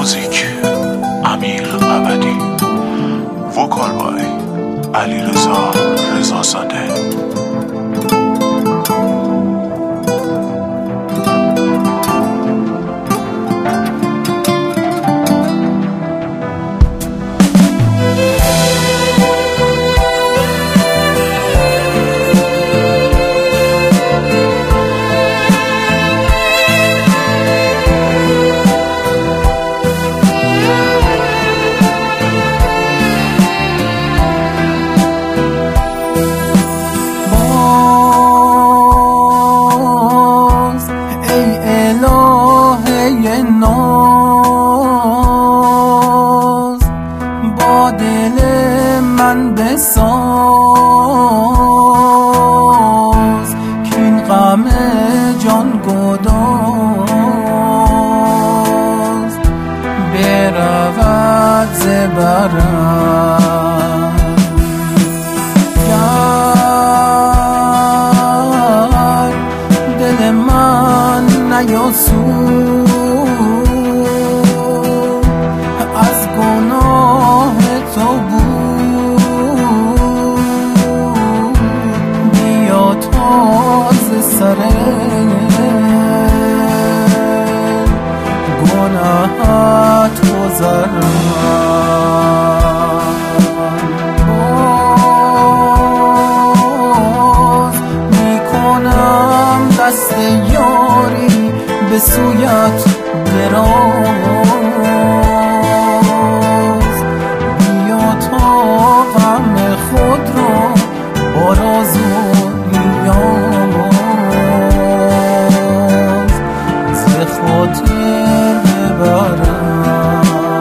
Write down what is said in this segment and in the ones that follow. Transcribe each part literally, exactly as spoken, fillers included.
موزیک امیر ابدی، وکال بای علیرضا رضازاده. ناز با دل من بساز کین غم جان گداز برود ز برم گر دل من نیاسود از گناه تو بود، بیا تازه سر گناهت گذرم. باز میکنم دست یاری به سویت دراز، بیا تا غم خود را باراز و نیاز ز خاطر ببرم.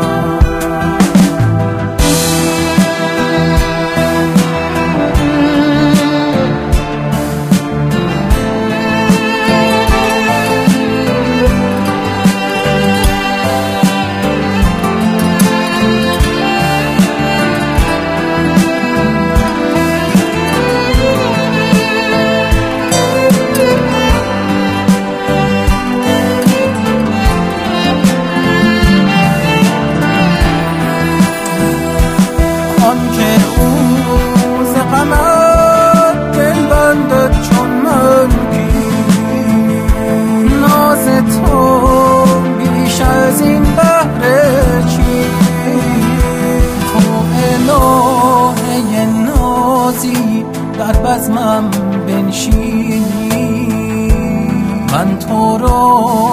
در بزمم بنشینی، من تو را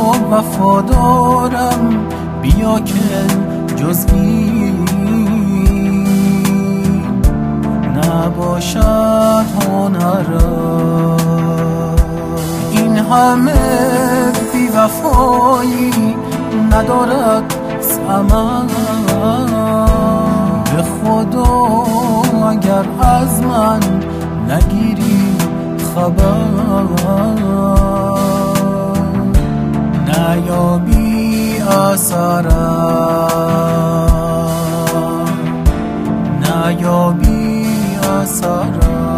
وفادارم، بیا که جز این نباشد هنرم. این همه بی وفایی ندارد ثمر، به خدا اگر از من نگیری خبر، نیابی اثرم، نیابی اثرم.